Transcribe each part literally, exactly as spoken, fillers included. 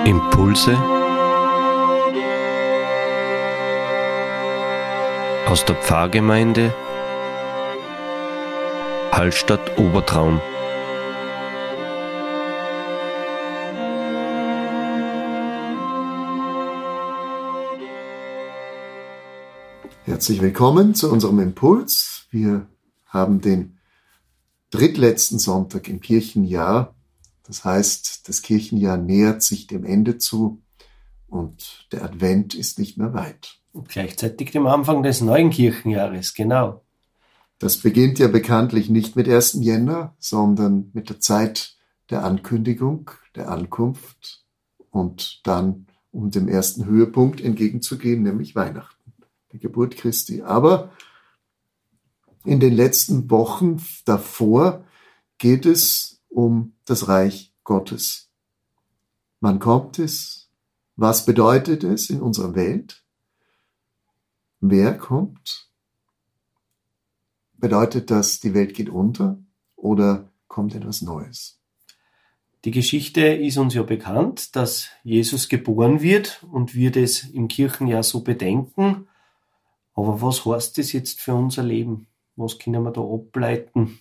Impulse aus der Pfarrgemeinde Hallstatt Obertraum. Herzlich willkommen zu unserem Impuls. Wir haben den drittletzten Sonntag im Kirchenjahr. Das heißt, das Kirchenjahr nähert sich dem Ende zu und der Advent ist nicht mehr weit. Und gleichzeitig dem Anfang des neuen Kirchenjahres, genau. Das beginnt ja bekanntlich nicht mit ersten Jänner, sondern mit der Zeit der Ankündigung, der Ankunft und dann, um dem ersten Höhepunkt entgegenzugehen, nämlich Weihnachten, die Geburt Christi. Aber in den letzten Wochen davor geht es um das Reich Gottes. Wann kommt es? Was bedeutet es in unserer Welt? Wer kommt? Bedeutet das, die Welt geht unter oder kommt etwas Neues? Die Geschichte ist uns ja bekannt, dass Jesus geboren wird und wir das im Kirchenjahr so bedenken. Aber was heißt das jetzt für unser Leben? Was können wir da ableiten?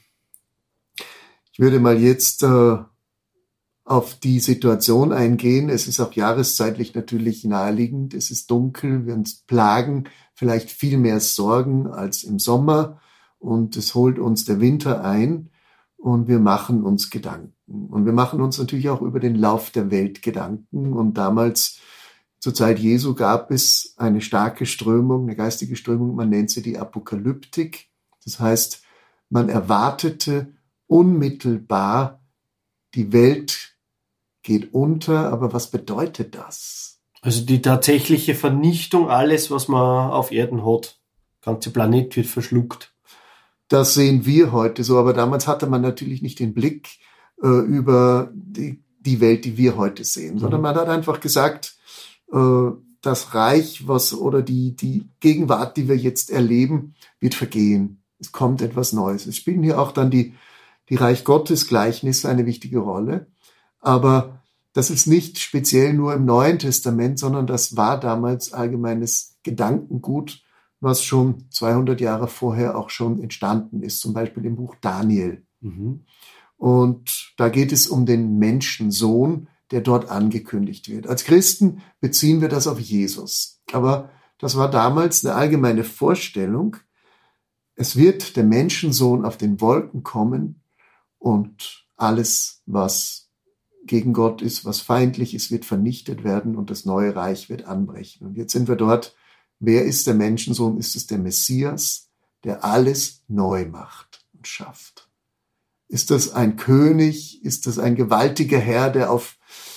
Ich würde mal jetzt äh, auf die Situation eingehen. Es ist auch jahreszeitlich natürlich naheliegend. Es ist dunkel, wir uns plagen vielleicht viel mehr Sorgen als im Sommer und es holt uns der Winter ein und wir machen uns Gedanken. Und wir machen uns natürlich auch über den Lauf der Welt Gedanken. Und damals, zur Zeit Jesu, gab es eine starke Strömung, eine geistige Strömung, man nennt sie die Apokalyptik. Das heißt, man erwartete unmittelbar, die Welt geht unter, aber was bedeutet das? Also die tatsächliche Vernichtung, alles, was man auf Erden hat. Der ganze Planet wird verschluckt. Das sehen wir heute so, aber damals hatte man natürlich nicht den Blick äh, über die, die Welt, die wir heute sehen, mhm. sondern man hat einfach gesagt, äh, das Reich, was oder die, die Gegenwart, die wir jetzt erleben, wird vergehen. Es kommt etwas Neues. Es spielen hier auch dann die Die Reich Gottes Gleichnisse eine wichtige Rolle. Aber das ist nicht speziell nur im Neuen Testament, sondern das war damals allgemeines Gedankengut, was schon zweihundert Jahre vorher auch schon entstanden ist, zum Beispiel im Buch Daniel. Mhm. Und da geht es um den Menschensohn, der dort angekündigt wird. Als Christen beziehen wir das auf Jesus. Aber das war damals eine allgemeine Vorstellung. Es wird der Menschensohn auf den Wolken kommen, und alles, was gegen Gott ist, was feindlich ist, wird vernichtet werden und das neue Reich wird anbrechen. Und jetzt sind wir dort. Wer ist der Menschensohn? Ist es der Messias, der alles neu macht und schafft? Ist das ein König? Ist das ein gewaltiger Herr, der auf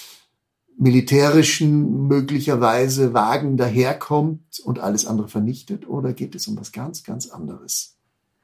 militärischen, möglicherweise Wagen daherkommt und alles andere vernichtet? Oder geht es um was ganz, ganz anderes?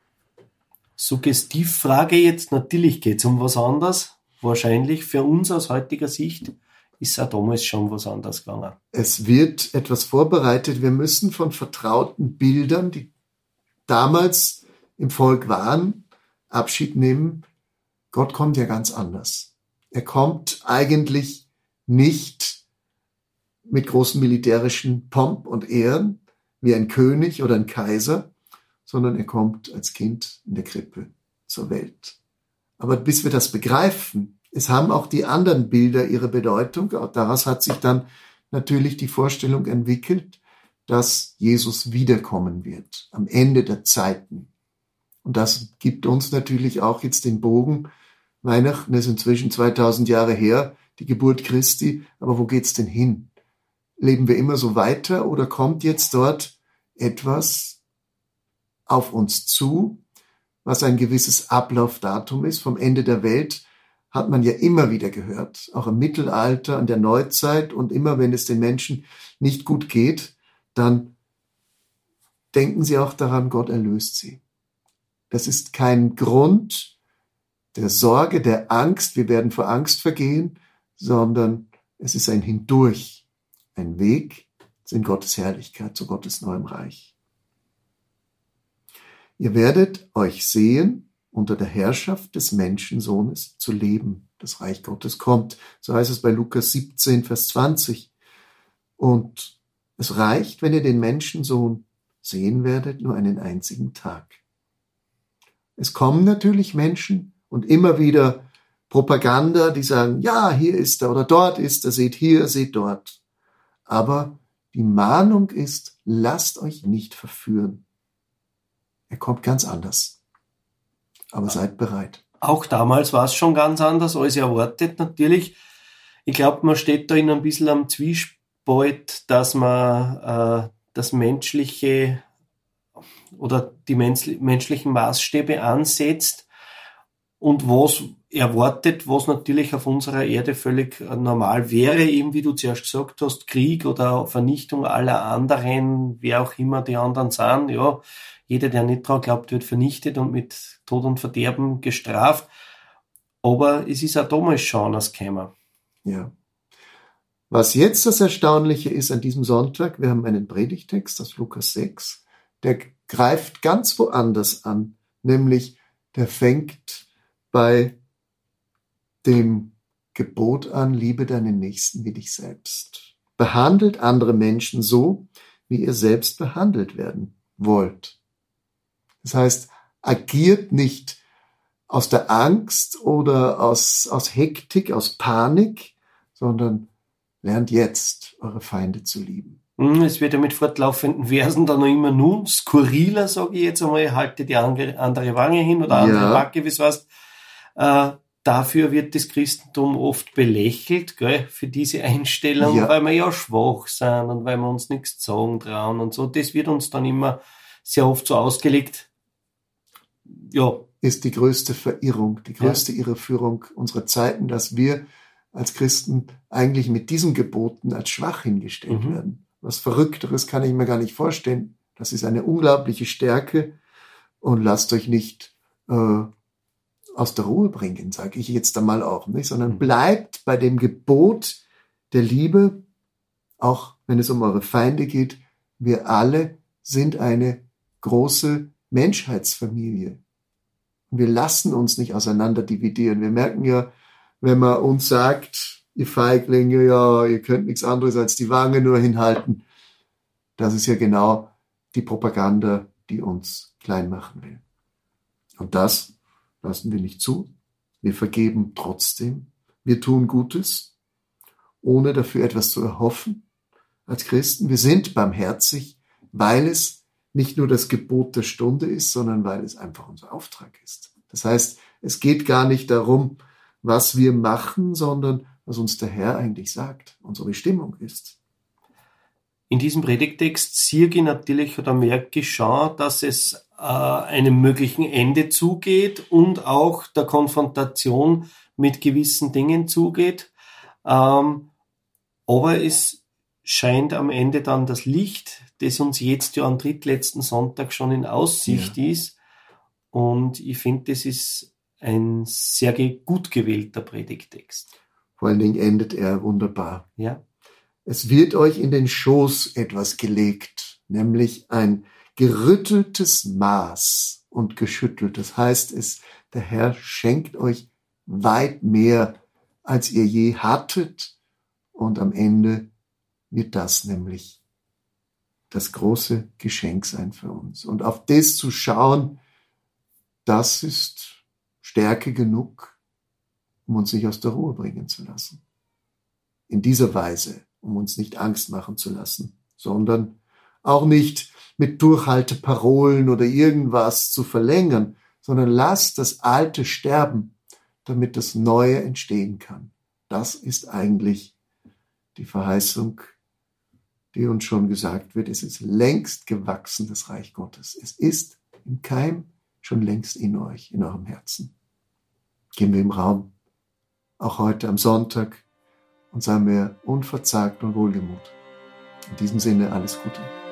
Suggestivfrage jetzt, natürlich geht es um was anderes. Wahrscheinlich für uns aus heutiger Sicht ist auch damals schon was anderes gegangen. Es wird etwas vorbereitet. Wir müssen von vertrauten Bildern, die damals im Volk waren, Abschied nehmen. Gott kommt ja ganz anders. Er kommt eigentlich nicht mit großen militärischen Pomp und Ehren wie ein König oder ein Kaiser, sondern er kommt als Kind in der Krippe zur Welt. Aber bis wir das begreifen, es haben auch die anderen Bilder ihre Bedeutung. Auch daraus hat sich dann natürlich die Vorstellung entwickelt, dass Jesus wiederkommen wird am Ende der Zeiten. Und das gibt uns natürlich auch jetzt den Bogen. Weihnachten ist inzwischen zweitausend Jahre her, die Geburt Christi. Aber wo geht's denn hin? Leben wir immer so weiter oder kommt jetzt dort etwas auf uns zu, was ein gewisses Ablaufdatum ist? Vom Ende der Welt hat man ja immer wieder gehört, auch im Mittelalter, in der Neuzeit und immer, wenn es den Menschen nicht gut geht, dann denken sie auch daran, Gott erlöst sie. Das ist kein Grund der Sorge, der Angst, wir werden vor Angst vergehen, sondern es ist ein Hindurch, ein Weg in Gottes Herrlichkeit, zu Gottes neuem Reich. Ihr werdet euch sehen, unter der Herrschaft des Menschensohnes zu leben. das Reich Gottes kommt. So heißt es bei Lukas siebzehn, Vers zwanzig. Und es reicht, wenn ihr den Menschensohn sehen werdet, nur einen einzigen Tag. Es kommen natürlich Menschen und immer wieder Propaganda, die sagen, ja, hier ist er oder dort ist er, seht hier, seht dort. Aber die Mahnung ist, lasst euch nicht verführen. Er kommt ganz anders. Aber seid bereit. Auch damals war es schon ganz anders als erwartet, natürlich. Ich glaube, man steht da in ein bisschen am Zwiespalt, dass man äh, das menschliche oder die mensch- menschlichen Maßstäbe ansetzt und was erwartet, was natürlich auf unserer Erde völlig normal wäre, eben wie du zuerst gesagt hast, Krieg oder Vernichtung aller anderen, wer auch immer die anderen sind, ja, jeder, der nicht dran glaubt, wird vernichtet und mit Tod und Verderben gestraft. Aber es ist auch damals schon anders gekommen. Ja. Was jetzt das Erstaunliche ist an diesem Sonntag, wir haben einen Predigtext aus Lukas sechs, der greift ganz woanders an, nämlich der fängt bei dem Gebot an, liebe deinen Nächsten wie dich selbst. Behandelt andere Menschen so, wie ihr selbst behandelt werden wollt. Das heißt, agiert nicht aus der Angst oder aus, aus Hektik, aus Panik, sondern lernt jetzt, eure Feinde zu lieben. Es wird ja mit fortlaufenden Versen dann noch immer nun skurriler, sage ich jetzt einmal, halte die andere Wange hin oder andere Ja. Backe, wie es heißt. Äh, dafür wird das Christentum oft belächelt, gell, für diese Einstellung, Ja. weil wir ja schwach sind und weil wir uns nichts sagen trauen und so. Das wird uns dann immer sehr oft so ausgelegt. Ja. Ist die größte Verirrung, die größte ja. Irreführung unserer Zeiten, dass wir als Christen eigentlich mit diesen Geboten als schwach hingestellt mhm. werden. Was Verrückteres kann ich mir gar nicht vorstellen. Das ist eine unglaubliche Stärke und lasst euch nicht äh, aus der Ruhe bringen, sage ich jetzt einmal auch, nicht, sondern mhm. bleibt bei dem Gebot der Liebe, auch wenn es um eure Feinde geht. Wir alle sind eine große Menschheitsfamilie. Und wir lassen uns nicht auseinander dividieren. Wir merken ja, wenn man uns sagt, ihr Feiglinge, ja, ihr könnt nichts anderes als die Wange nur hinhalten. Das ist ja genau die Propaganda, die uns klein machen will. Und das lassen wir nicht zu. Wir vergeben trotzdem. Wir tun Gutes, ohne dafür etwas zu erhoffen. Als Christen, wir sind barmherzig, weil es nicht nur das Gebot der Stunde ist, sondern weil es einfach unser Auftrag ist. Das heißt, es geht gar nicht darum, was wir machen, sondern was uns der Herr eigentlich sagt, unsere Bestimmung ist. In diesem Predigtext sehe ich natürlich oder merke ich schon, dass es äh, einem möglichen Ende zugeht und auch der Konfrontation mit gewissen Dingen zugeht. Ähm, aber es scheint am Ende dann das Licht, das uns jetzt ja am drittletzten Sonntag schon in Aussicht ja. ist. Und ich finde, das ist ein sehr gut gewählter Predigtext. Vor allen Dingen endet er wunderbar. Ja. Es wird euch in den Schoß etwas gelegt, nämlich ein gerütteltes Maß und geschüttelt. Das heißt, es, der Herr schenkt euch weit mehr, als ihr je hattet. Und am Ende wird das nämlich das große Geschenk sein für uns. Und auf das zu schauen, das ist Stärke genug, um uns nicht aus der Ruhe bringen zu lassen. In dieser Weise, um uns nicht Angst machen zu lassen, sondern auch nicht mit Durchhalteparolen oder irgendwas zu verlängern, sondern lasst das Alte sterben, damit das Neue entstehen kann. Das ist eigentlich die Verheißung, die uns schon gesagt wird. Es ist längst gewachsen, das Reich Gottes. Es ist im Keim schon längst in euch, in eurem Herzen. Gehen wir im Raum, auch heute am Sonntag, und seien wir unverzagt und wohlgemut. In diesem Sinne alles Gute.